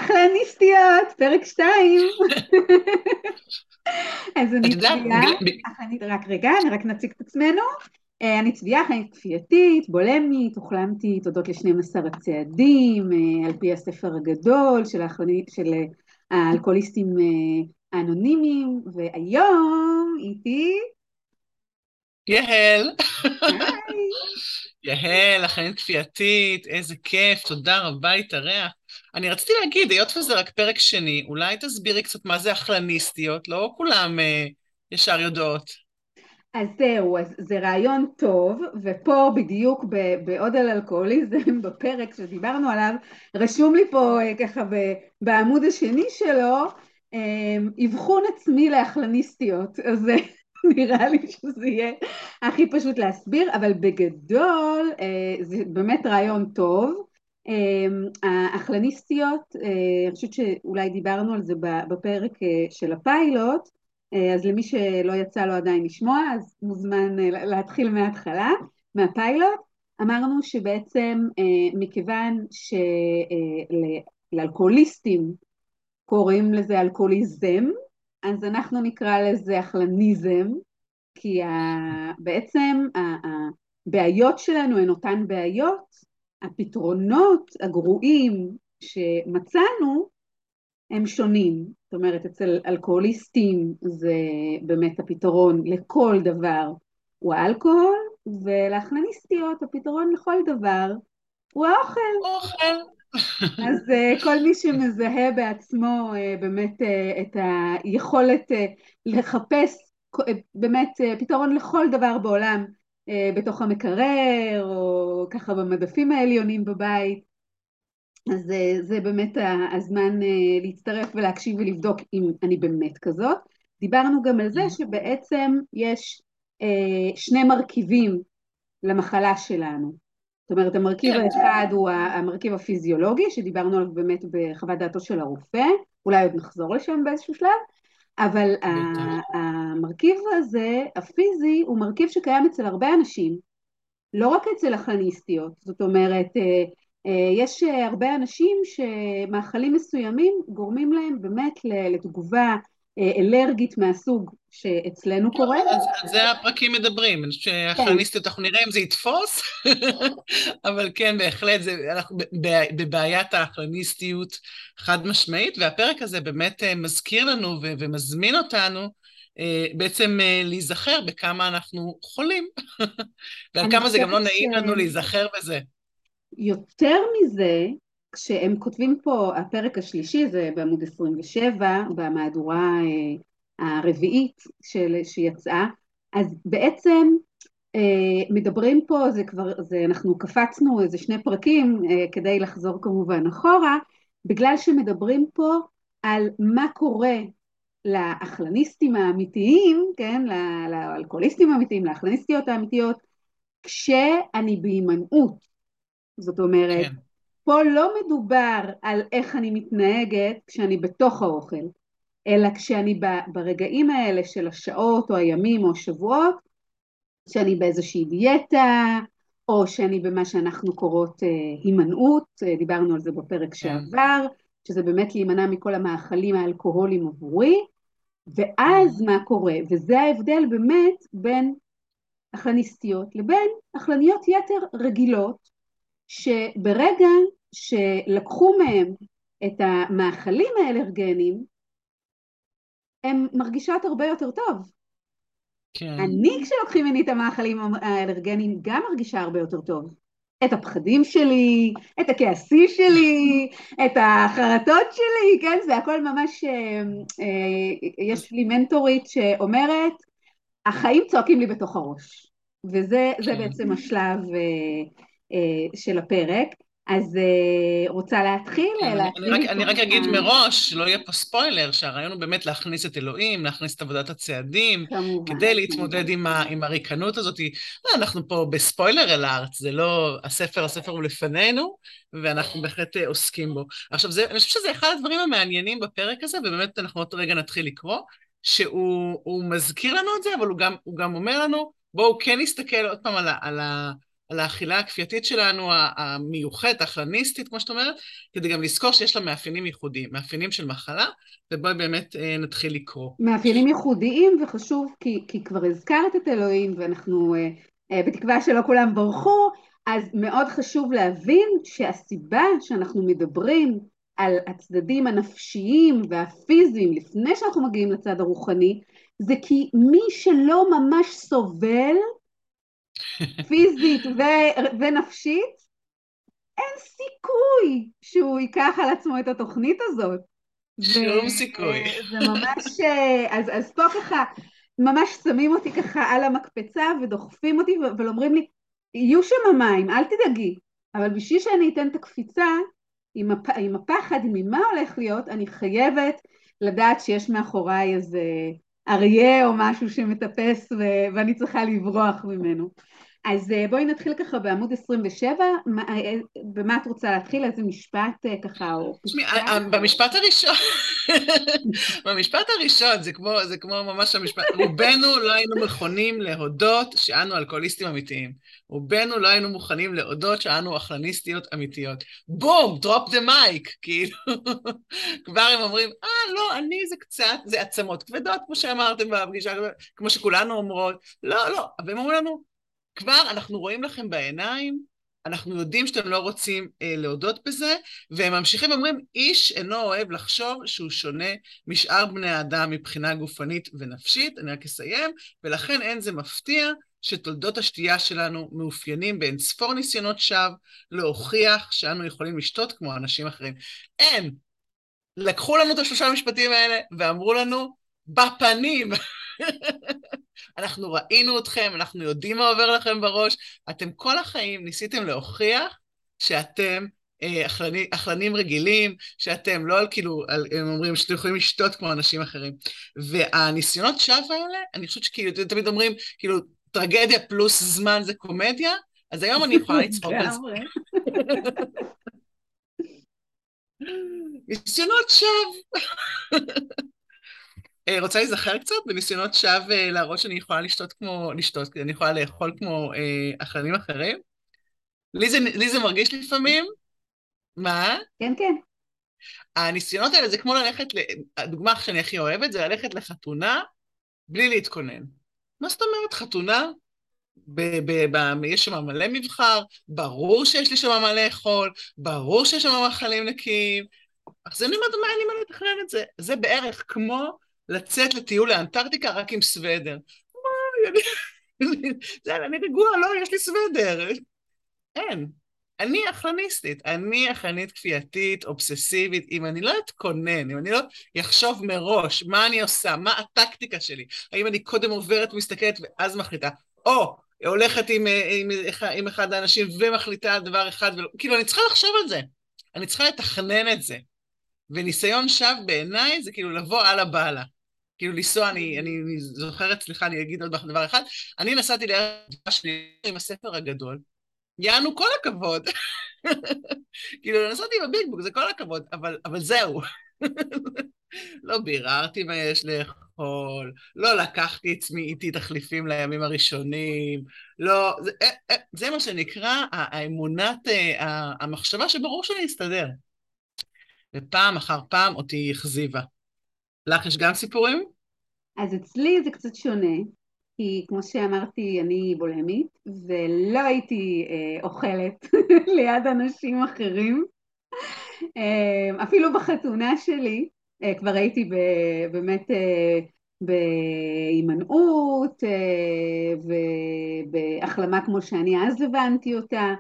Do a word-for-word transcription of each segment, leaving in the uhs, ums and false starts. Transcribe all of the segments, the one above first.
אכלניסטיות, פרק שתיים. אז את אני יודעת, צביעה, בגלל, ב- אחנית, רק רגע, אני רק נציג את עצמנו. אה, אני צביעה, אחנית כפייתית, בולמית, הוחלמתי תודות ל-שנים עשר הצעדים, אה, על פי הספר הגדול של האחרונית, של אה, האלכוהוליסטים אה, האנונימיים, והיום איתי, יהל, היי, יהל, אכן כפייתית, איזה כיף, תודה רבה, התארח. אני רציתי להגיד, היות וזה רק פרק שני, אולי תסבירי קצת מה זה אכלניסטיות, לא כולם אה, ישר יודעות. אז זהו, אז זה רעיון טוב, ופה בדיוק ב- בעוד על אלכוהוליזם, בפרק שדיברנו עליו, רשום לי פה אה, ככה ב- בעמוד השני שלו, אה, אבחון עצמי לאכלניסטיות, אז אה, נראה לי שזה יהיה הכי פשוט להסביר, אבל בגדול אה, זה באמת רעיון טוב. אה, האכלניסטיות, אה, אני חושבת שאולי דיברנו על זה בפרק אה, של הפיילוט, אז למי שלא יצא לו עדיין לשמוע, אז מוזמן אה, להתחיל מההתחלה, מהפיילוט. אמרנו שבעצם אה, מכיוון שלאלכוהוליסטים קוראים לזה אלכוהוליזם, אז אנחנו נקרא לזה אכלניזם, כי ה- בעצם ה- הבעיות שלנו הן אותן בעיות, הפתרונות הגרועים שמצאנו הם שונים. זאת אומרת, אצל אלכוהוליסטים זה באמת הפתרון לכל דבר הוא האלכוהול, ולאכלניסטיות הפתרון לכל דבר הוא האוכל. אוכל. אז uh, כל מי שמזהה בעצמו uh, באמת uh, את היכולת uh, לחפש uh, באמת uh, פתרון לכל דבר בעולם uh, בתוך המקרר, או ככה במדפים העליונים בבית, אז אה, זה באמת ה- הזמן אה, להצטרף ולהקשיב ולבדוק אם אני באמת כזאת. דיברנו גם על זה שבעצם יש אה, שני מרכיבים למחלה שלנו. זאת אומרת, המרכיב כן, האחד הוא ה- המרכיב הפיזיולוגי, שדיברנו עליו באמת בחוות דעתו של הרופא, אולי עוד נחזור לשם באיזשהו שלב, אבל בטח. ה- המרכיב הזה, הפיזי, הוא מרכיב שקיים אצל הרבה אנשים, לא רק אצל הכהניסטיות. זאת אומרת, אה, אה, יש אה, הרבה אנשים שמאכלים מסוימים גורמים להם באמת ל- לתגובה אה, אלרגית מהסוג שאצלנו לא, קורה. אז על זה הפרקים מדברים, אני חושבת כן, שהכלניסטיות, אנחנו נראה אם זה יתפוס, אבל כן, בהחלט, זה, אנחנו בבע- בבעיית האכלניסטיות חד משמעית, והפרק הזה באמת אה, מזכיר לנו ו- ומזמין אותנו אה, בעצם אה, להיזכר בכמה אנחנו חולים, ועל אני כמה זה גם לא חושבת נעים לנו להיזכר בזה. שיותר מזה, כשהם כותבים פה, הפרק השלישי, זה בעמוד עשרים ושבע, במהדורה אה, הרביעית של, שיצאה, אז בעצם אה, מדברים פה, זה כבר, זה, אנחנו קפצנו איזה שני פרקים אה, כדי לחזור כמובן אחורה, בגלל שמדברים פה על מה קורה לאכלניסטים האמיתיים, כן, ל- לאלכוהוליסטים האמיתיים, לאכלניסטיות האמיתיות, כשאני בהימנעות. זאת אומרת, כן. פה לא מדובר על איך אני מתנהגת כשאני בתוך האוכל, אלא כשאני ב- ברגעים האלה של השעות או הימים או השבועות, שאני באיזושהי דיאטה, או שאני במה שאנחנו קוראות אה, הימנעות, אה, דיברנו על זה בפרק כן. שעבר, שזה באמת להימנע מכל המאכלים האלכוהולים עבורי, ואז Mhm. מה קורה? וזה ההבדל באמת בין אכלניסטיות לבין אכלניות יתר רגילות, שברגע שלקחו מהם את המאכלים האלרגנים, הן מרגישות הרבה יותר טוב. כן. אני כשלוקחים ממני את המאכלים האלרגנים גם מרגישה הרבה יותר טוב. את הפחדים שלי, את הכעסים שלי, את החרטות שלי, כן? זה הכל ממש, אה, אה, יש לי מנטורית שאומרת, החיים צועקים לי בתוך הראש. וזה זה כן. בעצם השלב אה, אה, של הפרק. אז אה, רוצה להתחיל? כן, אני, אני, להקריא רק, לי אני רק ככה, אגיד מראש, שלא יהיה פה ספוילר, שהרעיון הוא באמת להכניס את אלוהים, להכניס את עבודת הצעדים, כמובן, כדי כמובן. להתמודד עם, ה, עם הריקנות הזאת. לא, אנחנו פה בספוילר אל הארץ, זה לא, הספר, הספר הוא לפנינו, ואנחנו בהחלט אה, עוסקים בו. עכשיו, זה, אני חושבת שזה אחד הדברים המעניינים בפרק הזה, ובאמת אנחנו עוד רגע נתחיל לקרוא, שהוא הוא מזכיר לנו את זה, אבל הוא גם, הוא גם אומר לנו, בואו כן נסתכל עוד פעם על, ה, על, ה, על האכילה הכפייתית שלנו, המיוחדת, האכלניסטית, כמו שאת אומרת, כדי גם לזכור שיש לה מאפיינים ייחודיים, מאפיינים של מחלה, ובואי באמת נתחיל לקרוא. מאפיינים ייחודיים, וחשוב, כי, כי כבר הזכרת את אלוהים, ואנחנו אה, אה, בתקווה שלא כולם ברחו, אז מאוד חשוב להבין שהסיבה שאנחנו מדברים על הצדדים הנפשיים והפיזיים, לפני שאנחנו מגיעים לצד הרוחני, זה כי מי שלא ממש סובל, פיזית ו- ונפשית, אין סיכוי שהוא ייקח על עצמו את התוכנית הזאת. שום סיכוי. וזה ממש, אז, אז פה ככה, ממש שמים אותי ככה על המקפצה ודוחפים אותי ואומרים לי, יהיו שם מים, אל תדאגי, אבל בשביל שאני אתן את הקפיצה, עם, הפ, עם הפחד, עם מה הולך להיות, אני חייבת לדעת שיש מאחוריי איזה אריה או משהו שמטפס ו, ואני צריכה לברוח ממנו. אז בואי נתחיל ככה בעמוד עשרים ושבע, במה את רוצה להתחיל? איזה משפט ככה או פסקה? במשפט הראשון, במשפט הראשון, זה כמו, זה כמו ממש המשפט, רובנו לא היינו מוכנים להודות שאנו אלכוהוליסטים אמיתיים. רובנו לא היינו מוכנים להודות שאנו אכלניסטיות אמיתיות. בום, drop the mic, כאילו. כבר הם אומרים, אה, לא, אני זה קצת, זה עצמות כבדות, כמו שאמרתם בפגישה, כמו שכולנו אומרות, לא, לא, אבל הם אומרים לנו, כבר אנחנו רואים לכם בעיניים, אנחנו יודעים שאתם לא רוצים אה, להודות בזה, והם ממשיכים ואומרים, איש אינו אוהב לחשוב שהוא שונה משאר בני האדם מבחינה גופנית ונפשית, אני רק אסיים, ולכן אין זה מפתיע שתולדות השתייה שלנו מאופיינים באין ספור ניסיונות שווא להוכיח שאנו יכולים לשתות כמו אנשים אחרים. אין. לקחו לנו את השלושה המשפטים האלה ואמרו לנו, בפנים. אנחנו ראינו אתכם, אנחנו יודעים מה עובר לכם בראש, אתם כל החיים ניסיתם להוכיח שאתם אה, אכלני, אכלנים רגילים, שאתם לא על כאילו, על, הם אומרים שאתם יכולים לשתות כמו אנשים אחרים. והניסיונות שווא האלה, אני חושבת שכאילו, תמיד אומרים, כאילו, טרגדיה פלוס זמן זה קומדיה, אז היום אני יכולה לצחוק על זה. ניסיונות שווא. רוצה להיזכר קצת בניסיונות שווא להראות שאני יכולה לשתות כמו, לשתות, אני יכולה לאכול כמו אה, אכלנים אחרים? לי זה, לי זה מרגיש לפעמים, מה? כן, כן. הניסיונות האלה זה כמו ללכת, הדוגמה שאני הכי אוהבת, זה ללכת לחתונה בלי להתכונן. מה זאת אומרת חתונה? ב- ב- ב- יש שם מלא מבחר, ברור שיש לי שם מה לאכול, ברור שיש שם מאכלים נקיים, אז אני אומרת, מה אני מה לתכנן את זה? זה בערך כמו לצאת לטיול לאנטארקטיקה רק עם סוודר. זה, אני רגוע, לא, יש לי סוודר. אין. אני אכלניסטית, אני אכלנית כפייתית, אובססיבית, אם אני לא אתכונן, אם אני לא יחשוב מראש מה אני עושה, מה הטקטיקה שלי, האם אני קודם עוברת, מסתכלת ואז מחליטה, או הולכת עם, עם, עם אחד האנשים ומחליטה על דבר אחד, ולא, כאילו אני צריכה לחשוב על זה, אני צריכה לתכנן את זה. וניסיון שווא בעיניי זה כאילו לבוא על הבעלה. כאילו לנסוע, אני, אני, אני זוכרת, סליחה, אני אגיד עוד דבר אחד, אני נסעתי לערב שלי עם הספר הגדול, יענו כל הכבוד. כאילו נסעתי עם הביג-בוק, זה כל הכבוד, אבל, אבל זהו. לא ביררתי מה יש לאכול, לא לקחתי עצמי איתי תחליפים לימים הראשונים, לא, זה, זה מה שנקרא האמונת, המחשבה שברור שאני אסתדר. ופעם אחר פעם אותי הכזיבה. לך יש גם סיפורים? אז אצלי זה קצת שונה, כי כמו שאמרתי, אני בולמית, ולא הייתי אה, אוכלת ליד אנשים אחרים. אה, אפילו בחתונה שלי, אה, כבר הייתי ב, באמת אה, בהימנעות, אה, ובהחלמה כמו שאני אז הבנתי אותה,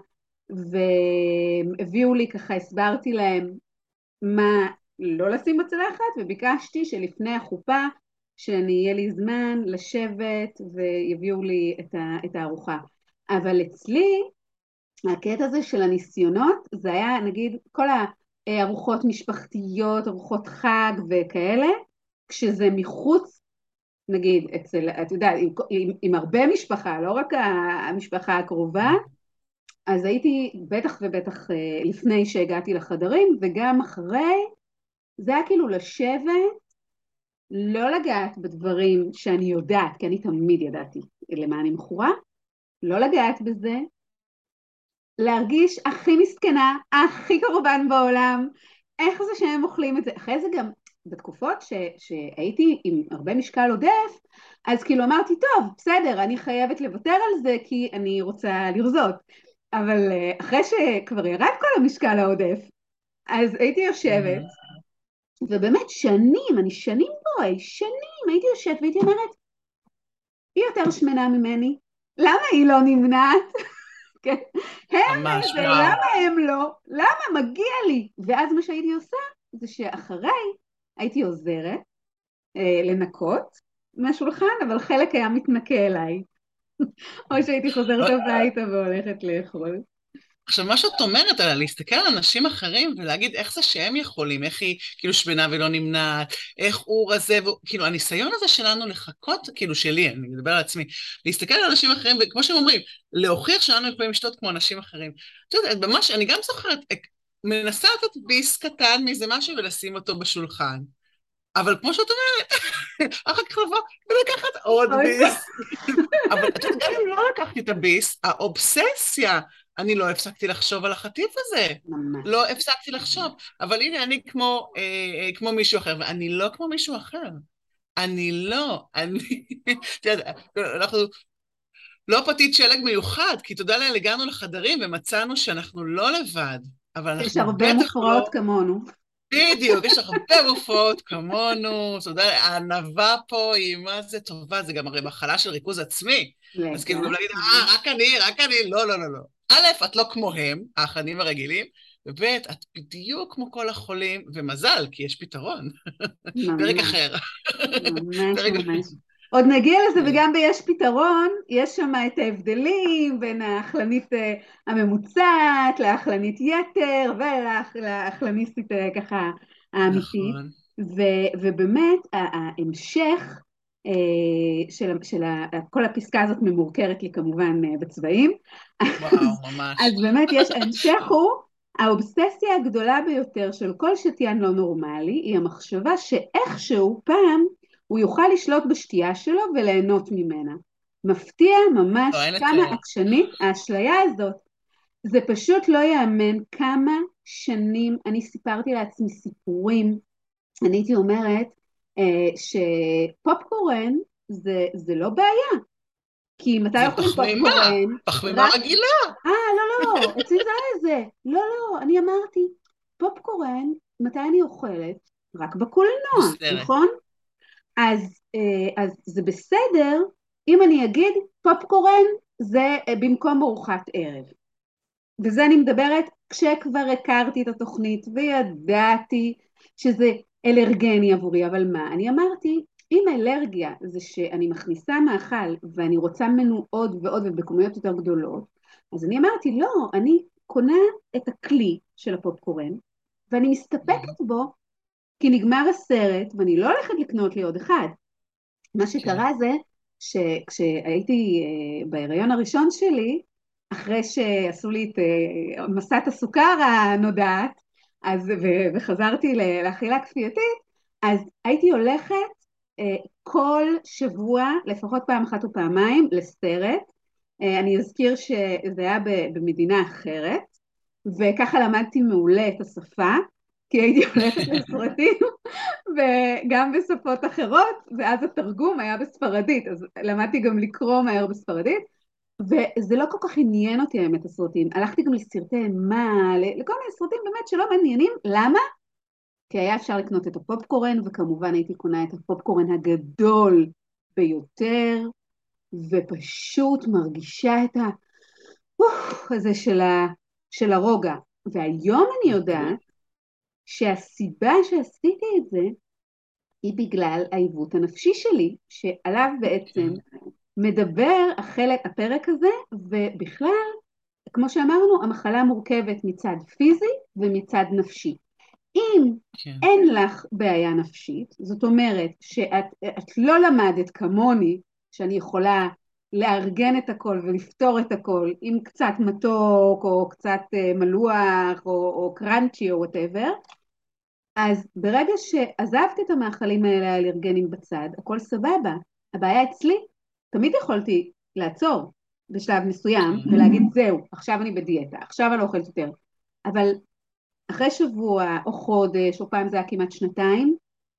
והביאו לי ככה, הסברתי להם מה לא לשים בצלחת, וביקשתי שלפני החופה, שאני יהיה לי זמן לשבת ויביאו לי את, ה, את הארוחה. אבל אצלי, הקטע הזה של הניסיונות, זה היה נגיד כל הארוחות משפחתיות, ארוחות חג וכאלה, כשזה מחוץ, נגיד, אצל, את יודעת, עם, עם, עם הרבה משפחה, לא רק המשפחה הקרובה, אז הייתי בטח ובטח לפני שהגעתי לחדרים, וגם אחרי, זה היה כאילו לשבת, לא לגעת בדברים שאני יודעת, כי אני תמיד ידעתי למה אני מכורה, לא לגעת בזה, להרגיש הכי מסכנה, הכי קורבן בעולם, איך זה שהם אוכלים את זה, אחרי זה גם בתקופות ש, שהייתי עם הרבה משקל עודף, אז כאילו אמרתי, טוב, בסדר, אני חייבת לוותר על זה כי אני רוצה לרזות, אבל אה, אחרי שכבר ירד כל המשקל העודף, אז הייתי יושבת, מהמם. ובאמת שנים, אני שנים בואי, שנים, הייתי יושבת והייתי אומרת, היא יותר שמנה ממני, למה היא לא נמנעת? כן, הם ממש, זה, וואו. למה הם לא? למה מגיע לי? ואז מה שהייתי עושה, זה שאחריי הייתי עוזרת אה, לנקות מהשולחן, אבל חלק היה מתנקה אליי, או שהייתי חוזרת הביתה והולכת לאכול. עכשיו, מה שאת אומרת, על להסתכל על אנשים אחרים ולהגיד איך זה שהם יכולים, איך היא כאילו שמנה ולא נמנעת, איך הוא רזה, והוא- כאילו הניסיון הזה שלנו לחכות, כאילו שלי, אני מדבר על עצמי, להסתכל על אנשים אחרים, וכמו שהם אומרים, להוכיח שאנו יכולים לשתות כמו אנשים אחרים. את יודעת, ממש, אני גם זוכרת, אה, מנסה לתת ביס קטן מאיזה משהו ולשים אותו בשולחן. אבל כמו שאת אומרת, אחר כך לבוא ולקחת עוד עוד פעם. ביס. אבל את יודעת, גם אם לא לקחתי את הביס, האובססיה, אני לא הפסקתי לחשוב על החטיף הזה. לא ממש. הפסקתי לחשוב. אבל הנה, אני כמו, אה, אה, כמו מישהו אחר, ואני לא כמו מישהו אחר. אני לא, אני... את יודעת, אנחנו לא פתית שלג מיוחד, כי תודה לאל הגענו לחדרים ומצאנו שאנחנו לא לבד, אבל יש אנחנו הרבה בטח מופרעות לא... כמונו. בדיוק, יש לך הרבה מופעות כמונו, אתה יודע, הענווה פה היא מה זה טובה, זה גם הרי מחלה של ריכוז עצמי. אז כאילו גם להגיד, אה, לגמרי. רק אני, רק אני, לא, לא, לא, לא. א', את לא כמוהם, האחיינים הרגילים, וב', את בדיוק כמו כל החולים, ומזל, כי יש פתרון. פרק ממש. אחר. ממש פרק אחר. ממש. עוד נגיע לזה, כן, וגם ביש פתרון, יש שם את ההבדלים בין האכלנית אה, הממוצעת לאכלנית יתר ולאכלניסטית אה, ככה האמיתית, נכון. ו- ובאמת ה- ההמשך אה, של, של ה- כל הפסקה הזאת ממורכרת לי כמובן אה, בצבעים, וואו, אז, אז ממש. באמת יש, ההמשך הוא האובססיה הגדולה ביותר של כל שתיין לא נורמלי היא המחשבה שאיכשהו פעם הוא יוכל לשלוט בשתייה שלו וליהנות ממנה. מפתיע לא, ממש אין כמה לתאר. עקשנית האשליה הזאת. זה פשוט לא יאמן כמה שנים אני סיפרתי לעצמי סיפורים. אני הייתי אומרת אה, שפופקורן זה, זה לא בעיה, כי מתי זה אוכלים פחמימה, פופקורן? פחמימה רק רגילה. אה, לא, לא, אצלי זה היה זה. לא, לא, אני אמרתי, פופקורן, מתי אני אוכלת? רק בקולנוע, בסרט. נכון? אז, אה, אז זה בסדר אם אני אגיד, פופקורן זה אה, במקום ארוחת ערב. וזה אני מדברת כשכבר הכרתי את התוכנית וידעתי שזה אלרגני עבורי, אבל מה? אני אמרתי, אם אלרגיה זה שאני מכניסה מאכל ואני רוצה ממנו עוד ועוד ובכמויות יותר גדולות, אז אני אמרתי, לא, אני קונה את הכלי של הפופקורן ואני מסתפקת בו כי נגמר הסרט ואני לא הולכת לקנות לי עוד אחד. מה כן. שקרה זה שכשהייתי אה, בהיריון הראשון שלי, אחרי שעשו לי את אה, מסת הסוכר הנודעת, אז, ו- וחזרתי ל- לאכילה כפייתית, אז הייתי הולכת אה, כל שבוע, לפחות פעם אחת או פעמיים, לסרט. אה, אני אזכיר שזה היה ב- במדינה אחרת, וככה למדתי מעולה את השפה, כי הייתי הולכת לסרטים וגם בשפות אחרות, ואז התרגום היה בספרדית, אז למדתי גם לקרוא מהר בספרדית, וזה לא כל כך עניין אותי האמת הסרטים, הלכתי גם לסרטי אימה, לכל מיני סרטים באמת שלא מעניינים, למה? כי היה אפשר לקנות את הפופקורן, וכמובן הייתי קונה את הפופקורן הגדול ביותר, ופשוט מרגישה את ה... אוף, הזה של, ה... של הרוגע. והיום אני מדהים. יודעת שהסיבה שעשיתי את זה, היא בגלל העיוות הנפשי שלי, שעליו בעצם כן, מדבר החלק, הפרק הזה, ובכלל, כמו שאמרנו, המחלה מורכבת מצד פיזי ומצד נפשי. אם כן. אין לך בעיה נפשית, זאת אומרת שאת את לא למדת כמוני, שאני יכולה לארגן את הכל ולפתור את הכל עם קצת מתוק או קצת אה, מלוח או, או קראנצ'י או וואטאבר, אז ברגע שעזבתי את המאכלים האלה האלרגנים בצד, הכל סבבה. הבעיה אצלי, תמיד יכולתי לעצור. בשלב מסוים, כן. ולהגיד זהו, עכשיו אני בדיאטה, עכשיו אני לא אוכלת יותר. אבל אחרי שבוע או חודש, או פעם זה היה כמעט שנתיים,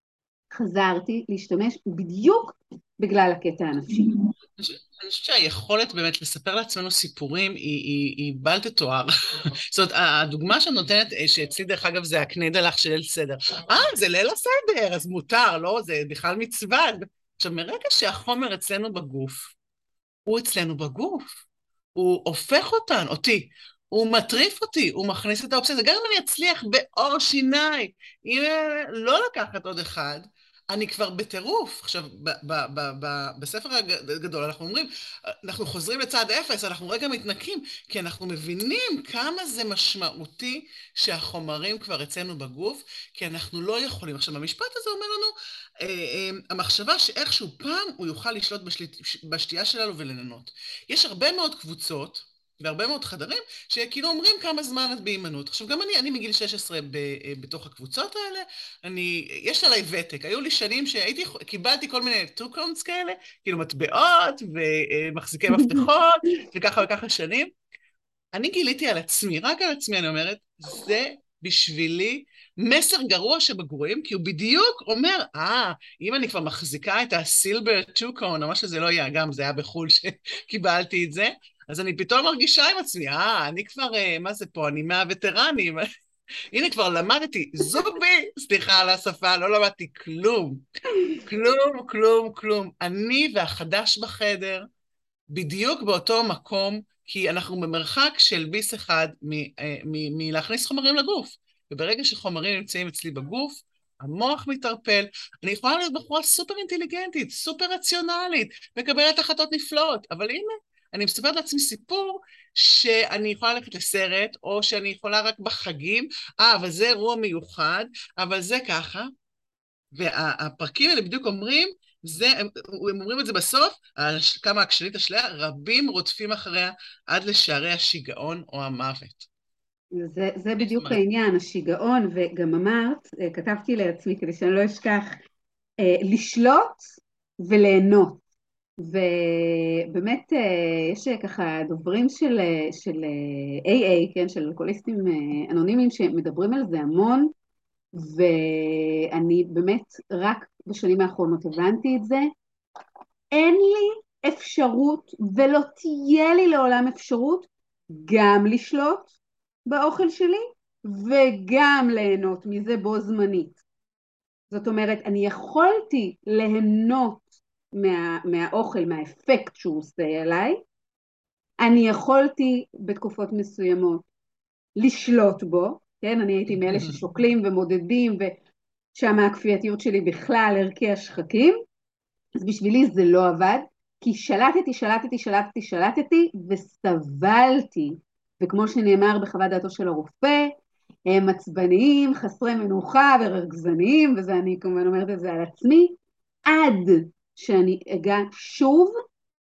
חזרתי להשתמש בדיוק בגלל הקטע הנפשי. אני חושבת אני חושבת שהיכולת באמת לספר לעצמנו סיפורים היא, היא, היא בל תתואר. זאת אומרת, הדוגמה שאת נותנת, אה, שאצלי דרך אגב זה הקנידה לך של ליל סדר. אה, זה ליל הסדר, אז מותר, לא? זה בכלל מצווה. עכשיו, מרגע שהחומר אצלנו בגוף, הוא אצלנו בגוף. הוא הופך אותן, אותי. הוא מטריף אותי, הוא מכניס את האובססיה. גם אם אני אצליח בעור שיניי, אם אה, לא לקחת עוד אחד, אני כבר בטירוף. עכשיו, ב- ב- ב- ב- בספר הגדול אנחנו אומרים, אנחנו חוזרים לצד אפס, אנחנו רגע מתנקים, כי אנחנו מבינים כמה זה משמעותי שהחומרים כבר אצלנו בגוף, כי אנחנו לא יכולים. עכשיו, המשפט הזה אומר לנו, אה, אה, המחשבה שאיכשהו פעם הוא יוכל לשלוט בשליט, בשתייה שלנו ולננות. יש הרבה מאוד קבוצות והרבה מאוד חדרים שכאילו אומרים כמה זמן את בהימנעות. עכשיו גם אני, אני מגיל שש עשרה ב, בתוך הקבוצות האלה, אני, יש עליי ותק, היו לי שנים שהייתי, קיבלתי כל מיני טוקונס כאלה, כאילו מטבעות ומחזיקי מפתחות וככה וככה שנים. אני גיליתי על עצמי, רק על עצמי אני אומרת, זה בשבילי מסר גרוע שבגרועים, כי הוא בדיוק אומר, אה, אם אני כבר מחזיקה את הסילבר טוקון, או מה שזה לא יהיה, גם זה היה בחול שקיבלתי את זה, אז אני פתאום מרגישה עם עצמי, אה, אני כבר, אה, מה זה פה, אני מהווטרנים, הנה כבר למדתי, זובי, סליחה על השפה, לא למדתי כלום, כלום, כלום, כלום. אני והחדש בחדר, בדיוק באותו מקום, כי אנחנו במרחק של ביס אחד מלהכניס חומרים לגוף. וברגע שחומרים נמצאים אצלי בגוף, המוח מתערפל. אני יכולה להיות בחורה סופר אינטליגנטית, סופר רציונלית, מקבלת החלטות נפלאות, אבל הנה, אני מספרת לעצמי סיפור שאני יכולה ללכת לסרט, או שאני יכולה רק בחגים, אה, אבל זה אירוע מיוחד, אבל זה ככה, והפרקים האלה בדיוק אומרים, זה, הם, הם אומרים את זה בסוף, כמה עקשנית אשליה, רבים רודפים אחריה עד לשערי השיגעון או המוות. זה, זה בדיוק העניין, השיגעון, וגם אמרת, כתבתי לעצמי כדי שאני לא אשכח, לשלוט וליהנות. ובאמת יש ככה דוברים של, של איי איי, כן, של אלכוהוליסטים אנונימיים שמדברים על זה המון, ואני באמת רק בשנים האחרונות הבנתי את זה. אין לי אפשרות ולא תהיה לי לעולם אפשרות גם לשלוט באוכל שלי וגם ליהנות מזה בו זמנית. זאת אומרת, אני יכולתי ליהנות מה, מהאוכל, מהאפקט שהוא עושה עליי, אני יכולתי בתקופות מסוימות לשלוט בו, כן, אני הייתי מאלה ששוקלים ומודדים, ושם הכפייתיות שלי בכלל ערכי השחקים, אז בשבילי זה לא עבד, כי שלטתי, שלטתי, שלטתי, שלטתי, וסבלתי, וכמו שנאמר בחוות דעתו של הרופא, הם עצבניים, חסרי מנוחה ורגזניים, וזה אני כמובן אומרת את זה על עצמי, עד שאני אגע שוב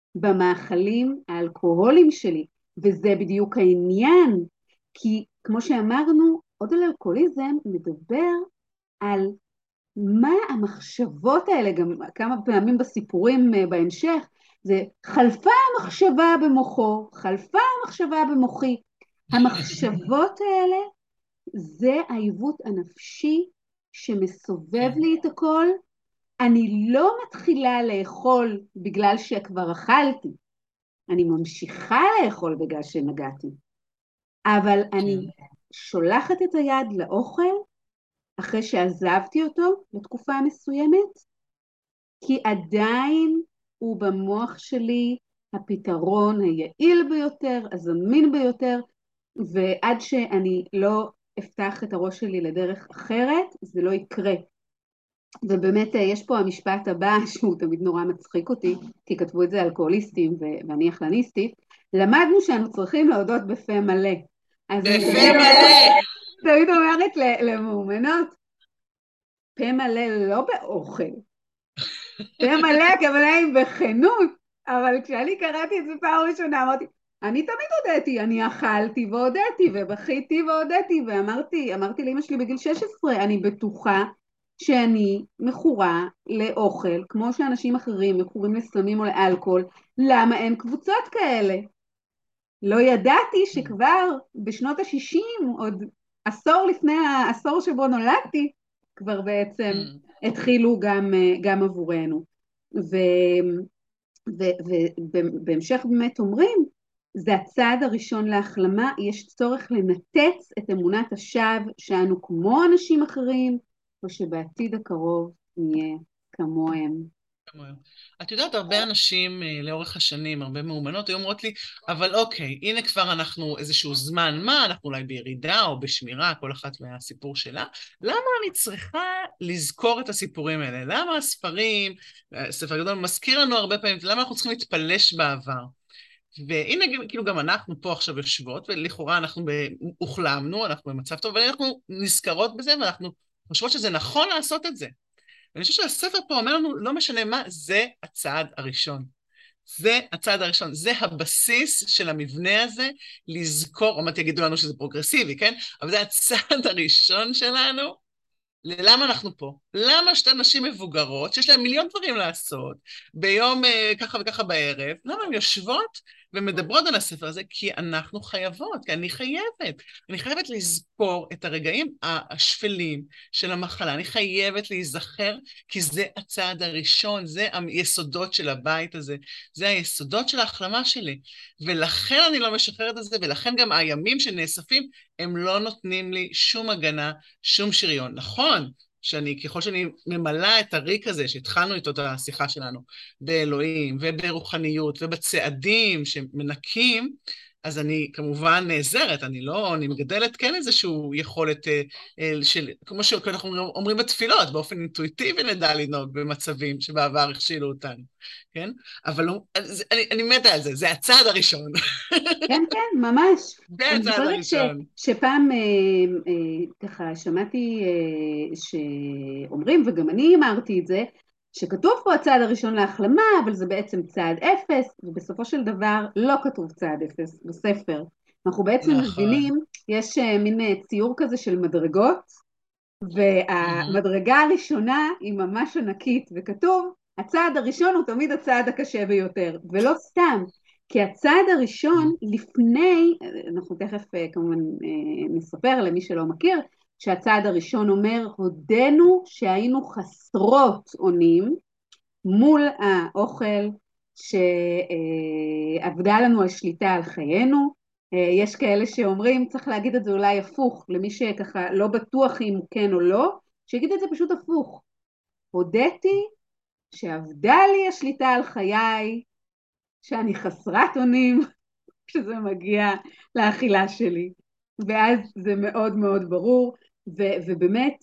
במאכלים האלכוהולים שלי, וזה בדיוק העניין, כי כמו שאמרנו, עוד על אלכוהוליזם מדבר על מה המחשבות האלה, גם כמה פעמים בסיפורים בהמשך, זה חלפה המחשבה במוחו, חלפה המחשבה במוחי. המחשבות האלה זה העיוות הנפשי שמסובב כן. לי את הכל. אני לא מתחילה לאכול בגלל שכבר אכלתי, אני ממשיכה לאכול בגלל שנגעתי, אבל אני כן. שולחת את היד לאוכל אחרי שעזבתי אותו לתקופה מסוימת, כי עדיין הוא במוח שלי הפתרון היעיל ביותר, הזמין ביותר, ועד שאני לא אפתח את הראש שלי לדרך אחרת, זה לא יקרה. ובאמת יש פה המשפט הבא שהוא תמיד נורא מצחיק אותי, כי כתבו את זה אלכוהוליסטים ואני אכלניסטית, למדנו שאנו צריכים להודות בפה מלא. אז אני בפה מלא! תמיד אומרת למאומנות, פה מלא לא באוכל, פה מלא הכוונה היא בכנות, אבל כשאני קראתי את זה פעם ראשונה אמרתי, אני תמיד הודיתי, אני אכלתי והודיתי ובכיתי והודיתי, ואמרתי, אמרתי לאמא שלי בגיל שש עשרה, אני בטוחה שאני מכורה לאוכל, כמו שאנשים אחרים מכורים לסמים או לאלכוהול, למה אין קבוצות כאלה? לא ידעתי שכבר בשנות ה-שישים, עוד עשור לפני העשור שבו נולדתי, כבר בעצם התחילו גם, גם עבורנו. ובהמשך באמת אומרים, זה הצעד הראשון להחלמה, יש צורך לנתץ את אמונת השווא שאנו כמו אנשים אחרים, או שבעתיד הקרוב נהיה כמוהם. את יודעת, הרבה אנשים אה, לאורך השנים, הרבה מאומנות, היו אומרות לי, אבל אוקיי, הנה כבר אנחנו איזשהו זמן, מה, אנחנו אולי בירידה או בשמירה, כל אחת מהסיפור שלה, למה אני צריכה לזכור את הסיפורים האלה? למה הספרים, ספר גדול מזכיר לנו הרבה פעמים, למה אנחנו צריכים להתפלש בעבר? והנה, כאילו גם אנחנו פה עכשיו יושבות, ולכאורה אנחנו הוחלמנו, אנחנו במצב טוב, ואנחנו נזכרות בזה, ואנחנו חושבות שזה נכון לעשות את זה. ואני חושבת שהספר פה אומר לנו, לא משנה מה, זה הצעד הראשון. זה הצעד הראשון, זה הבסיס של המבנה הזה, לזכור, עוד מעט יגידו לנו שזה פרוגרסיבי, כן? אבל זה הצעד הראשון שלנו, למה אנחנו פה? למה שתי נשים מבוגרות, שיש להן מיליון דברים לעשות, ביום אה, ככה וככה בערב, למה הן יושבות ומדברות על הספר הזה? כי אנחנו חייבות, כי אני חייבת. אני חייבת לזכור את הרגעים השפלים של המחלה, אני חייבת להיזכר, כי זה הצעד הראשון, זה היסודות של הבית הזה, זה היסודות של ההחלמה שלי. ולכן אני לא משחררת את זה, ולכן גם הימים שנאספים, הם לא נותנים לי שום הגנה, שום שריון. נכון, שאני, ככל שאני ממלאה את הריק הזה, שהתחלנו איתו את השיחה שלנו, באלוהים וברוחניות ובצעדים שמנקים, אז אני כמובן נעזרת, אני לא, אני מגדלת כן איזושהי יכולת אה, אה, של, כמו שאנחנו אומרים בתפילות, באופן אינטואיטיבי נדע לנהוג במצבים שבעבר הכשילו אותנו, כן? אבל לא, אני, אני מתה על זה, זה הצעד הראשון. כן, כן, ממש. זה אני הצעד זוכרת ש, הראשון. שפעם אה, אה, ככה שמעתי אה, שאומרים, וגם אני אמרתי את זה, שכתוב פה הצעד הראשון להחלמה, אבל זה בעצם צעד אפס, ובסופו של דבר לא כתוב צעד אפס בספר. אנחנו בעצם נכון. מבינים, יש אה, מין אה, ציור כזה של מדרגות, מהמם. והמדרגה הראשונה היא ממש ענקית, וכתוב, הצעד הראשון הוא תמיד הצעד הקשה ביותר, ולא סתם, כי הצעד הראשון לפני, אנחנו תכף כמובן נספר למי שלא מכיר, שהצעד הראשון אומר, הודנו שהיינו חסרות אונים מול האוכל שעבדה לנו על שליטה על חיינו. יש כאלה שאומרים, צריך להגיד את זה אולי הפוך, למי שככה לא בטוח אם הוא כן או לא, שיגיד את זה פשוט הפוך. הודיתי שעבדה לי השליטה על חיי, שאני חסרת אונים כשזה מגיע לאכילה שלי. ואז זה מאוד מאוד ברור, ו- ובאמת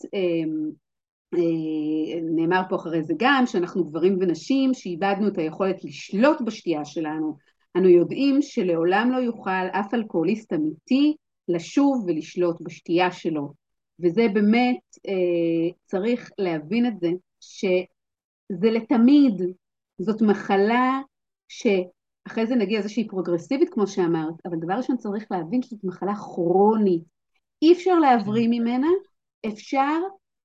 נאמר פה אחרי זה גם שאנחנו גברים ונשים שאיבדנו את היכולת לשלוט בשתייה שלנו. אנו יודעים שלעולם לא יוכל אף אלכוהוליסט אמיתי לשוב ולשלוט בשתייה שלו. וזה באמת, צריך להבין את זה, שזה לתמיד, זאת מחלה שאחרי זה נגיע איזושהי פרוגרסיבית כמו שאמרת, אבל דבר ראשון צריך להבין שזאת מחלה כרונית. אי אפשר להבריא ממנה, אפשר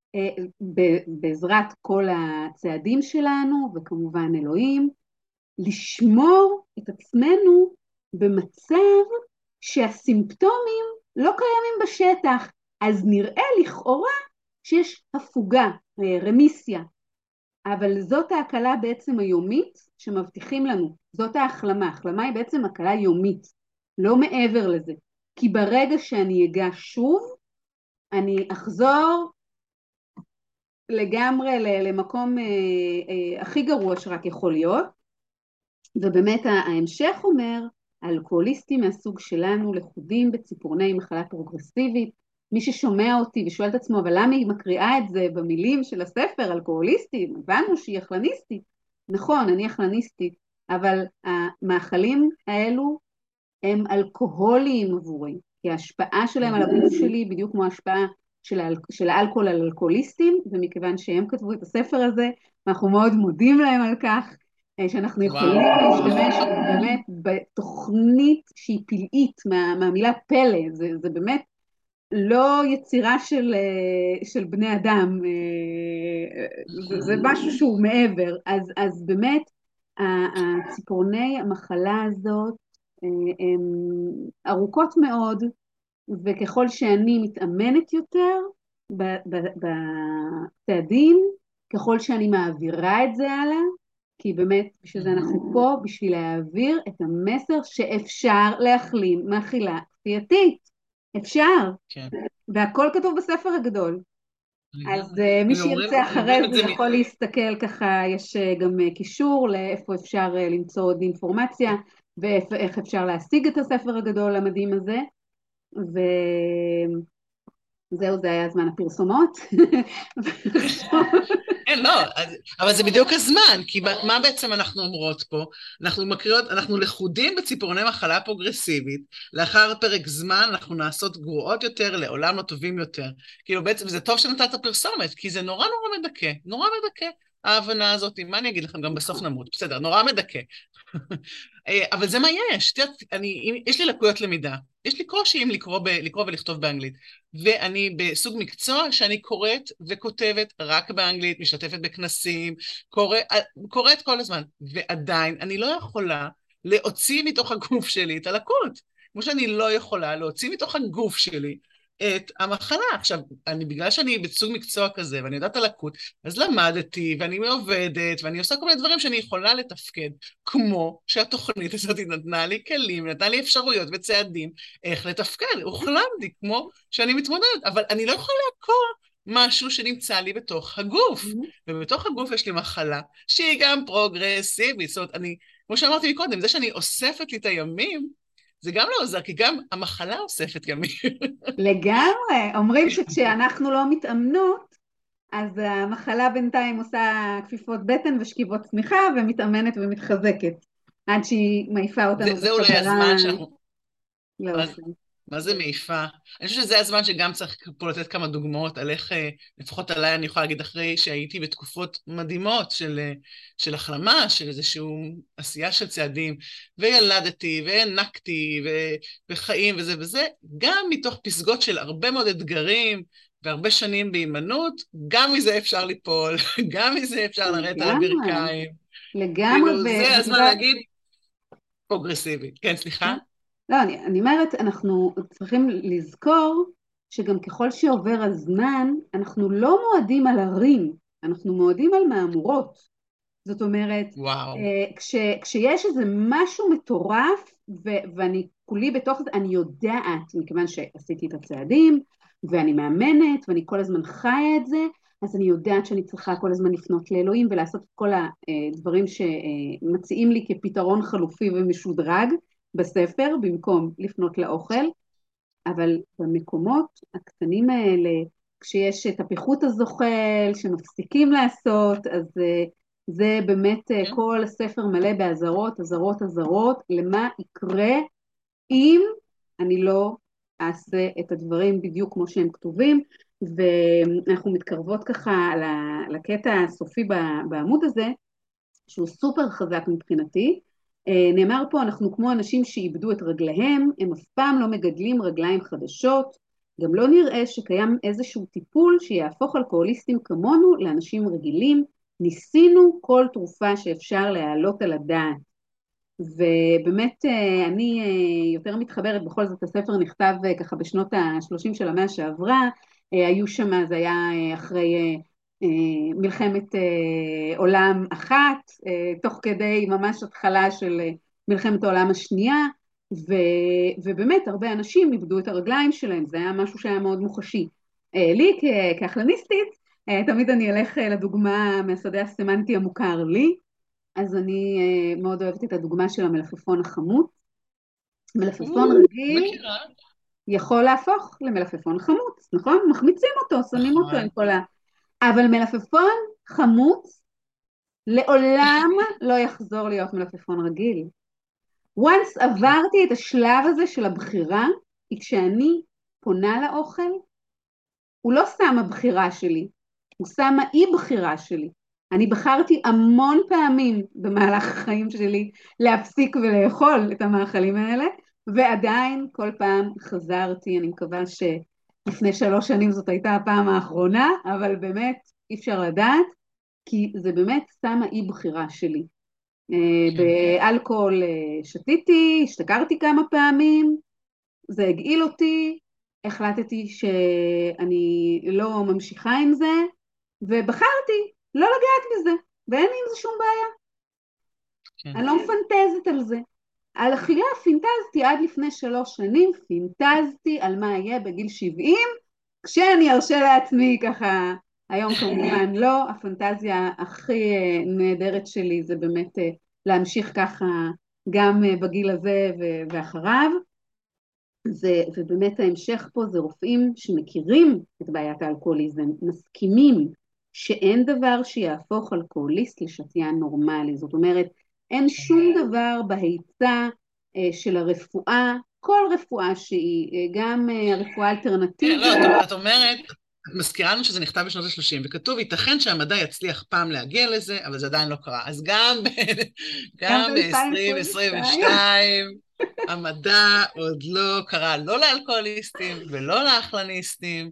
בעזרת כל הצעדים שלנו, וכמובן אלוהים, לשמור את עצמנו במצב שהסימפטומים לא קיימים בשטח, אז נראה לכאורה שיש הפוגה, רמיסיה, אבל זאת ההקלה בעצם היומית שמבטיחים לנו, זאת ההחלמה, החלמה היא בעצם הקלה יומית, לא מעבר לזה, כי ברגע שאני אגע שוב, אני אחזור לגמרי למקום אה, אה, הכי גרוע שרק יכול להיות, ובאמת ההמשך אומר, האלכוהוליסטים מהסוג שלנו לכודים בציפורני מחלה פרוגרסיבית. מי ששומע אותי ושואל את עצמו, אבל למה היא מקריאה את זה במילים של הספר, אלכוהוליסטים? הבנו שהיא אכלניסטית. נכון, אני אכלניסטית, אבל המאכלים האלו הם אלכוהוליים עבורי, כי ההשפעה שלהם על הגוף שלי בדיוק כמו ההשפעה של, האל... של האלכוהול על אלכוהוליסטים, ומכיוון שהם כתבו את הספר הזה, אנחנו מאוד מודים להם על כך, שאנחנו יכולים וואו. להשתמש באמת בתוכנית שהיא פלאית, מה, מהמילה פלא, זה, זה באמת לא יצירה של, של בני אדם, זה, זה משהו שהוא מעבר, אז, אז באמת הציפורני המחלה הזאת, הן ארוכות מאוד, וככל שאני מתאמנת יותר בצעדים, ככל שאני מעבירה את זה הלאה, כי באמת בשביל זה אנחנו פה, בשביל להעביר את המסר שאפשר להחלים מאכילה כפייתית. אפשר. כן. והכל כתוב בספר הגדול. אז לגמרי. uh, מי ואומרים, שירצה אחרי אומרים את זה זה, מ- יכול להסתכל ככה, יש uh, גם uh, קישור לאיפה אפשר uh, למצוא עוד אינפורמציה, ואיך אפשר להשיג את הספר הגדול המדהים הזה, וזהו, זה היה זמן הפרסומות. כן, לא, אז- אבל זה בדיוק הזמן, כי מה מה בעצם אנחנו אומרות פה? אנחנו מקריאות, אנחנו לכודים בציפורני מחלה פרוגרסיבית, לאחר פרק זמן אנחנו נעשות גרועות יותר, לעולם לא טובים יותר. כאילו בעצם זה טוב שנתת פרסומת, כי זה נורא נורא מדכא, נורא מדכא. ההבנה הזאת, מה אני אגיד לכם, גם בסוף נמות, בסדר, נורא מדכא. אה, אבל זה מה יש, תראה, אני, יש לי לקויות למידה, יש לי קושי עם לקרוא, ב, לקרוא ולכתוב באנגלית, ואני בסוג מקצוע שאני קוראת וכותבת רק באנגלית, משתתפת בכנסים, קורא, קוראת כל הזמן, ועדיין אני לא יכולה להוציא מתוך הגוף שלי את הלקות, כמו שאני לא יכולה להוציא מתוך הגוף שלי את המחלה. עכשיו, אני, בגלל שאני בסוג מקצוע כזה, ואני יודעת על לקות, אז למדתי, ואני עובדת, ואני עושה כל מיני דברים שאני יכולה לתפקד, כמו שהתוכנית הזאת נתנה לי כלים, נתנה לי אפשרויות וצעדים איך לתפקד. הוחלמתי, כמו שאני מתמודדת, אבל אני לא יכולה לעקור משהו שנמצא לי בתוך הגוף. ובתוך הגוף יש לי מחלה שהיא גם פרוגרסיבית. זאת אומרת, אני, כמו שאמרתי מקודם, זה שאני אוספת לי את הימים, זה גם לא עוזר, כי גם המחלה אוספת ימים. לגמרי, אומרים שכשאנחנו לא מתאמנות, אז המחלה בינתיים עושה כפיפות בטן ושכיבות צמיחה ומתאמנת ומתחזקת, עד שהיא מעיפה זה, אותנו זה אולי בחזרה הזמן שאנחנו... מה, לאוכל. מה זה מעיפה? אני חושבת שזה הזמן שגם צריך פה לתת כמה דוגמאות על איך, אה, לפחות עליי אני יכולה להגיד אחרי שהייתי בתקופות מדהימות של, אה, של החלמה, של איזושהי עשייה של צעדים, וילדתי, והענקתי, ו- וחיים וזה וזה, גם מתוך פסגות של הרבה מאוד אתגרים, והרבה שנים בהימנעות, גם מזה אפשר ליפול, גם מזה אפשר לרדת על לגמרי, הברכיים. לגמרי, כאילו, זה ואת הזמן יודעת, להגיד פרוגרסיבי. כן, סליחה? לא, אני, אני אומרת, אנחנו צריכים לזכור שגם ככל שעובר הזמן, אנחנו לא מועדים על הרים, אנחנו מועדים על מהמורות. זאת אומרת, וואו. אה, כש, כשיש איזה משהו מטורף, ו, ואני כולי בתוך זה, אני יודעת, מכיוון שעשיתי את הצעדים, ואני מאמנת, ואני כל הזמן חיה את זה, אז אני יודעת שאני צריכה כל הזמן לפנות לאלוהים, ולעשות את כל הדברים שמציעים לי כפתרון חלופי ומשודרג בספר, במקום לפנות לאוכל, אבל במקומות הקטנים האלה, כשיש את הפיחות הזוחל, שמפסיקים לעשות, אז uh, זה באמת uh, כן? כל הספר מלא באזהרות, אזהרות, אזהרות, למה יקרה אם אני לא אעשה את הדברים בדיוק כמו שהם כתובים, ואנחנו מתקרבות ככה לקטע הסופי בעמוד הזה, שהוא סופר חזק מבחינתי. נאמר פה, אנחנו כמו אנשים שאיבדו את רגליהם, הם אף פעם לא מגדלים רגליים חדשות, גם לא נראה שקיים איזשהו טיפול שיהפוך אלכוהוליסטים כמונו לאנשים רגילים, ניסינו כל תרופה שאפשר להעלות על הדעת. ובאמת אני יותר מתחברת, בכל זאת הספר נכתב ככה בשנות ה-שלושים של המאה שעברה, היו שם, זה היה אחרי מלחמת עולם אחת, תוך כדי ממש התחלה של מלחמת העולם השנייה, ו, ובאמת הרבה אנשים איבדו את הרגליים שלהם, זה היה משהו שהיה מאוד מוחשי. לי כאכלניסטית, תמיד אני אלך לדוגמה מהשדה הסמנטי המוכר לי, אז אני מאוד אוהבת את הדוגמה של המלפפון החמוץ. מלפפון רגיל מכירה? יכול להפוך למלפפון חמוץ, נכון? מחמיצים אותו, שמים אותו עם נכון. כל ה... אבל מלפפון חמוץ לעולם לא יחזור להיות מלפפון רגיל. once כן. עברתי את השלב הזה של הבחירה, היא כשאני פונה לאוכל, הוא לא סתם הבחירה שלי, הוא שם האי בחירה שלי. אני בחרתי המון פעמים במהלך החיים שלי להפסיק ולאכול את המאכלים האלה, ועדיין כל פעם חזרתי, אני מקווה שלפני שלוש שנים זאת הייתה הפעם האחרונה, אבל באמת אי אפשר לדעת, כי זה באמת שם האי בחירה שלי. כן. באלכוהול שתיתי, השתכרתי כמה פעמים, זה הגעיל אותי, החלטתי שאני לא ממשיכה עם זה, ובחרתי לא לגעת בזה, ואין לי עם זה שום בעיה. כן. אני לא מפנטזת על זה. על אכילה פינטזתי עד לפני שלוש שנים, פינטזתי על מה יהיה בגיל שבעים, כשאני ארשה לעצמי ככה, היום כמובן לא, הפנטזיה הכי נהדרת שלי זה באמת להמשיך ככה גם בגיל הזה ואחריו, זה, ובאמת ההמשך פה זה רופאים שמכירים את בעיית האלכוהוליזם, מסכימים שאין דבר שיהפוך אלכוהוליסט לשתיין נורמלי, זאת אומרת, אין שום דבר בהיצע של הרפואה, כל רפואה שהיא, גם הרפואה האלטרנטיבית. לא, את, את אומרת, את מזכירה לנו שזה נכתב בשנות ה-שלושים, וכתוב, ייתכן שהמדע יצליח פעם להגיע לזה, אבל זה עדיין לא קרה. אז גם, גם גם ב-אלפיים עשרים ושתיים. ב-עשרים עשרים ושתיים, המדע עוד לא קרה, לא לאלכוהוליסטים ולא לאכלניסטים,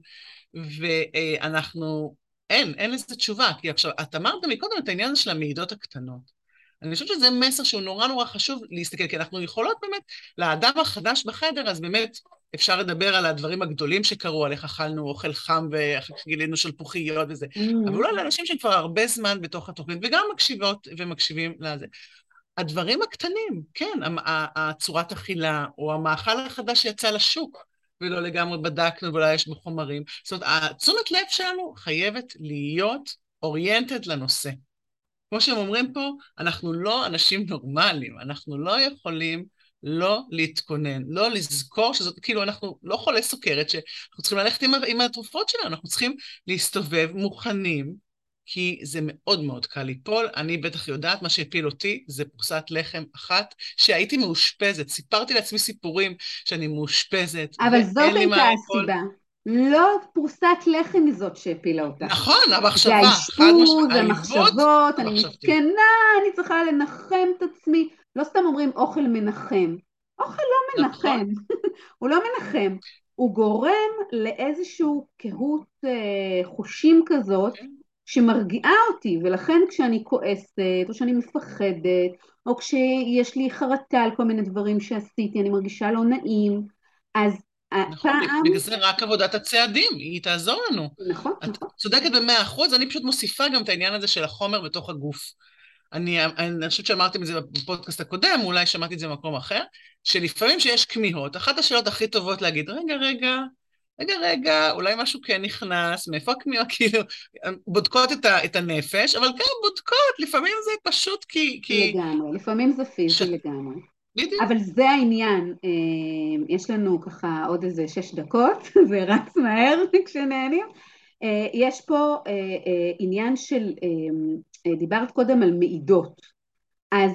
ואנחנו, אין, אין לזה תשובה, כי עכשיו, את אמרת מקודם את העניין של המעידות הקטנות. אני חושבת שזה מסר שהוא נורא נורא חשוב להסתכל, כי אנחנו יכולות באמת, לאדם החדש בחדר, אז באמת אפשר לדבר על הדברים הגדולים שקרו, על איך אכלנו אוכל חם ואיך גילינו שלפוחיות וזה, אבל אולי לאנשים שכבר הרבה זמן בתוך התוכנית, וגם מקשיבות ומקשיבים לזה. הדברים הקטנים, כן, הצורת אכילה, או המאכל החדש שיצא לשוק, ולא לגמרי בדקנו, ואולי יש בחומרים. זאת אומרת, התשומת לב שלנו חייבת להיות אוריינטד לנושא. כמו שהם אומרים פה, אנחנו לא אנשים נורמליים, אנחנו לא יכולים לא להתכונן, לא לזכור שזאת, כאילו אנחנו לא חולי סוכרת, שאנחנו צריכים ללכת עם, עם התרופות שלנו, אנחנו צריכים להסתובב מוכנים, כי זה מאוד מאוד קל ליפול. אני בטח יודעת, מה שהפיל אותי זה פרוסת לחם אחת, שהייתי מאושפזת, סיפרתי לעצמי סיפורים שאני מאושפזת, אבל זאת ואין לי הייתה מה ליפול. הסיבה. לא פרוסת לחם היא זאת שהפילה אותך. נכון, זה המחשבה, חד משמעית, האשפוז, העיוות המחשבות, אני המחשבתי. מסכנה, אני צריכה לנחם את עצמי. לא סתם אומרים אוכל מנחם. אוכל לא נכון. מנחם, הוא לא מנחם. הוא גורם לאיזשהו קהות אה, חושים כזאת כן. שמרגיעה אותי, ולכן כשאני כועסת, או שאני מפחדת, או כשיש לי חרטה על כל מיני דברים שעשיתי, אני מרגישה לא נעים, אז נכון, הפעם, בגלל זה רק עבודת הצעדים, היא תעזור לנו. נכון, את נכון. צודקת במאה אחוז, אני פשוט מוסיפה גם את העניין הזה של החומר בתוך הגוף. אני, אני חושבת שאמרתי את זה בפודקאסט הקודם, אולי שמעתי את זה במקום אחר, שלפעמים שיש כמיהות, אחת השאלות הכי טובות להגיד, רגע, רגע, רגע, רגע, אולי משהו כן נכנס, מאיפה הכמיהה, כאילו, בודקות את, ה, את הנפש, אבל גם בודקות, לפעמים זה פשוט כי... כי לגמרי, לפעמים זה ש... פיזי לגמרי. בדיוק. אבל זה העניין, אה, יש לנו ככה עוד איזה שש דקות, זה רץ מהר כשנהנים. אה, יש פה אה, אה, עניין של, אה, דיברת קודם על מעידות, אז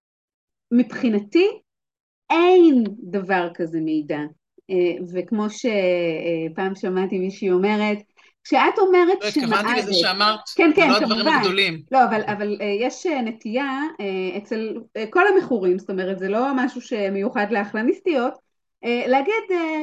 מבחינתי אין דבר כזה מעידה, אה, וכמו שפעם שמעתי מישהי אומרת, כשאת אומרת לא התכוונתי לזה שמעדת, שאמרת, כן זה כן לא הדברים כמובן, הגדולים. לא אבל, אבל אה, יש נטייה אה, אצל אה, כל המכורים, זאת אומרת זה לא משהו שמיוחד לאכלניסטיות, אה, להגיד אה,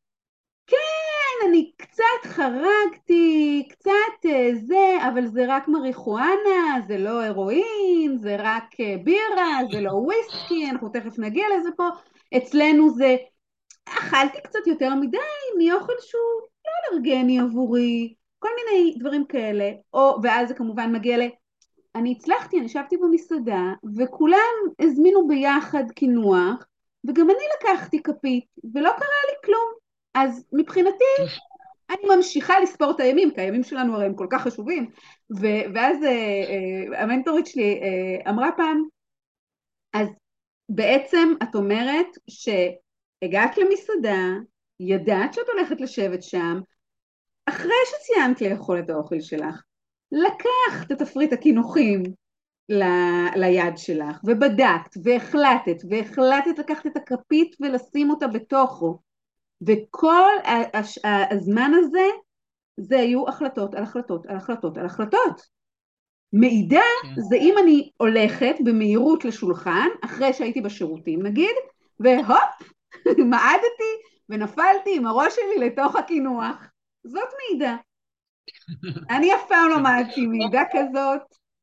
כן אני קצת חרגתי, קצת אה, זה, אבל זה רק מריחואנה, זה לא הרואין, זה רק אה, בירה, זה לא וויסקי, אנחנו תכף נגיע לזה פה, אצלנו זה אכלתי קצת יותר מדי מאוכל שהוא לא אלרגני עבורי, כל מיני דברים כאלה, או, ואז זה כמובן מגיע ל... אני הצלחתי, אני ישבתי במסעדה, וכולם הזמינו ביחד קינוח, וגם אני לקחתי כפית, ולא קרה לי כלום. אז מבחינתי, אני ממשיכה לספור את הימים, כי הימים שלנו הרי הם כל כך חשובים, ו- ואז אה, אה, המנטורית שלי אה, אמרה פעם, אז בעצם את אומרת שהגעת למסעדה, ידעת שאת הולכת לשבת שם, אחרי שסיימת לאכול את האוכל שלך, לקחת את תפריט הקינוחים ל- ליד שלך, ובדקת, והחלטת, והחלטת לקחת את הכפית ולשים אותה בתוכו, וכל ה- הש- הזמן הזה, זה היו החלטות על החלטות על החלטות על החלטות. מעידה כן. זה אם אני הולכת במהירות לשולחן, אחרי שהייתי בשירותים נגיד, והופ, מעדתי ונפלתי עם הראש שלי לתוך הקינוח. זאת מעידה. אני אף פעם לא כן. מעדתי מעידה כזאת.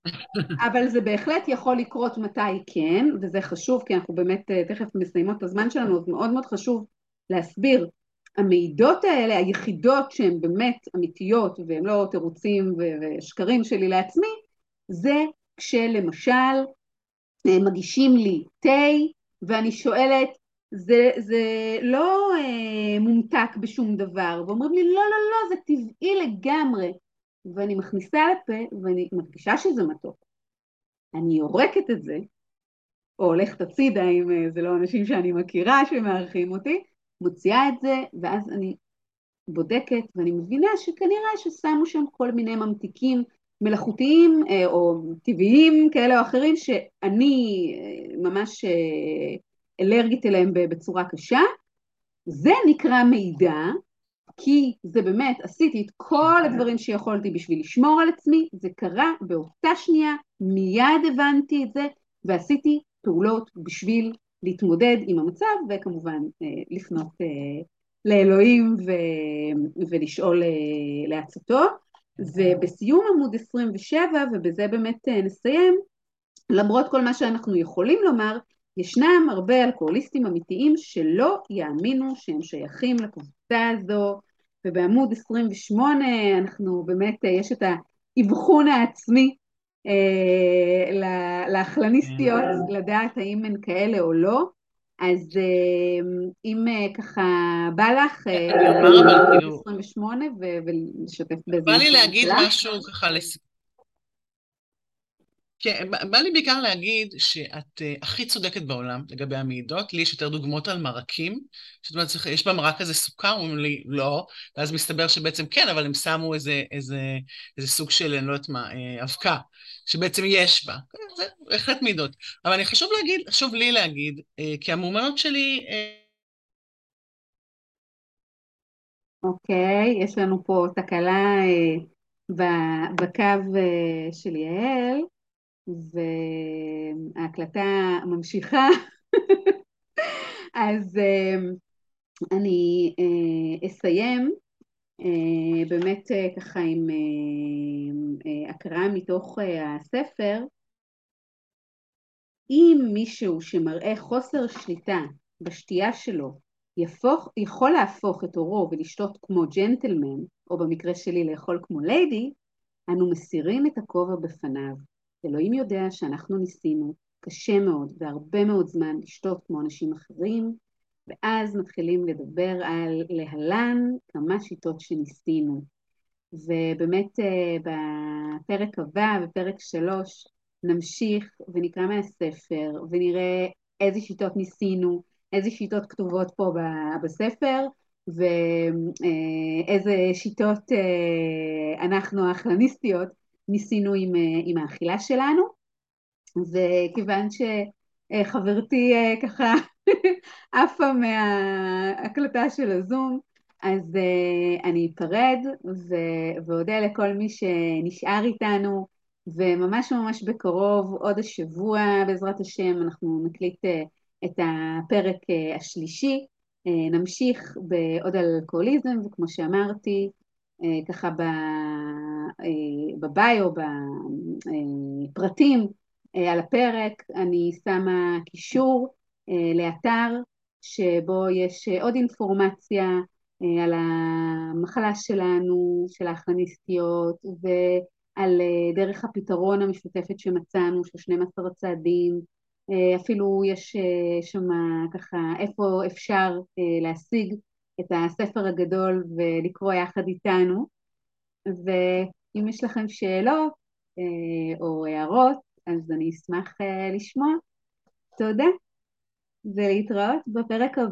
אבל זה בהחלט יכול לקרות מתי כן, וזה חשוב, כי אנחנו באמת אה, תכף מסיימות את הזמן שלנו, אז מאוד מאוד חשוב להסביר. המעידות האלה, היחידות שהן באמת אמיתיות, והן לא תירוצים ו- ושקרים שלי לעצמי, זה כשלמשל אה, מגישים לי תה, ואני שואלת, זה, זה לא אה, מומתק בשום דבר, ואומרים לי, לא, לא, לא, זה טבעי לגמרי. ואני מכניסה לפה, ואני מרגישה שזה מתוק. אני יורקת את זה, או הולכת הצידה אם אה, זה לא אנשים שאני מכירה שמארחים אותי, מוציאה את זה, ואז אני בודקת, ואני מבינה שכנראה ששמו שם כל מיני ממתיקים מלאכותיים אה, או טבעיים כאלה או אחרים, שאני אה, ממש אה, אלרגית אליהם בצורה קשה. זה נקרא מידע, כי זה באמת, עשיתי את כל הדברים שיכולתי בשביל לשמור על עצמי, זה קרה באותה שנייה, מיד הבנתי את זה, ועשיתי פעולות בשביל להתמודד עם המצב, וכמובן אה, לפנות אה, לאלוהים ו... ולשאול אה, לעצתו. ובסיום עמוד עשרים ושבע, ובזה באמת אה, נסיים, למרות כל מה שאנחנו יכולים לומר, ישנם הרבה אלכוהוליסטים אמיתיים שלא יאמינו שהם שייכים לקבוצה הזו, ובעמוד עשרים ושמונה אנחנו באמת, יש את האבחון העצמי אה, לאכלניסטיות, לדעת האם הן כאלה או לא. אז אה, אם אה, ככה בא לך אה, אני אומר לקרוא אבל עמוד כאילו, עשרים ושמונה ו- ולשתף באיזה בא לי מחשבות להגיד שלך. משהו ככה לס... כן, בא בא לי בעיקר להגיד שאת uh, הכי צודקת בעולם לגבי המעידות. לי יש יותר דוגמאות על מרקים. זאת אומרת, צריך- יש במרק הזה סוכר, אומרים לי לא, ואז מסתבר שבעצם כן, אבל הם שמו איזה, איזה, איזה סוג של, אני לא יודעת מה, אה, אבקה, שבעצם יש בה. זה בהחלט מעידות. אבל אני חשוב להגיד, חשוב לי להגיד, אה, כי המאומנות שלי, אה, אוקיי, יש לנו פה תקלה אה, ב- בקו אה, של יעל, וההקלטה ממשיכה, אז אה, אני אה, אסיים אה, באמת אה, ככה עם אה, אה, הקראה מתוך אה, הספר. אם מישהו שמראה חוסר שליטה בשתייה שלו יפוך, יכול להפוך את אורו ולשתות כמו ג'נטלמן, או במקרה שלי לאכול כמו ליידי, אנו מסירים את הכובע בפניו. אלוהים יודע שאנחנו ניסינו קשה מאוד והרבה מאוד זמן לשתות כמו אנשים אחרים, ואז מתחילים לדבר על להלן כמה שיטות שניסינו. ובאמת אה, בפרק הבא, בפרק שלוש, נמשיך ונקרא מהספר ונראה איזה שיטות ניסינו, איזה שיטות כתובות פה ב- בספר, ואיזה שיטות אה, אנחנו האכלניסטיות ניסינו עם, אה, עם האכילה שלנו. וכיוון שחברתי אה, ככה עפה מההקלטה של הזום, אז אה, אני אפרד ו- ואודה לכל מי שנשאר איתנו, וממש ממש בקרוב, עוד השבוע בעזרת השם, אנחנו נקליט אה, את הפרק אה, השלישי, אה, נמשיך בעוד על אלכוהוליזם, וכמו שאמרתי, אה, ככה ב- אה, בביו, בפרטים על הפרק, אני שמה קישור אה, לאתר שבו יש אה, עוד אינפורמציה אה, על המחלה שלנו, של האכלניסטיות, ועל אה, דרך הפתרון המשותפת שמצאנו, של שנים עשר הצעדים. אה, אפילו יש אה, שם ככה איפה אפשר אה, להשיג את הספר הגדול ולקרוא יחד איתנו. ואם יש לכם שאלות אה, או הערות, אז אני אשמח אה, לשמוע. תודה, ולהתראות בפרק הבא.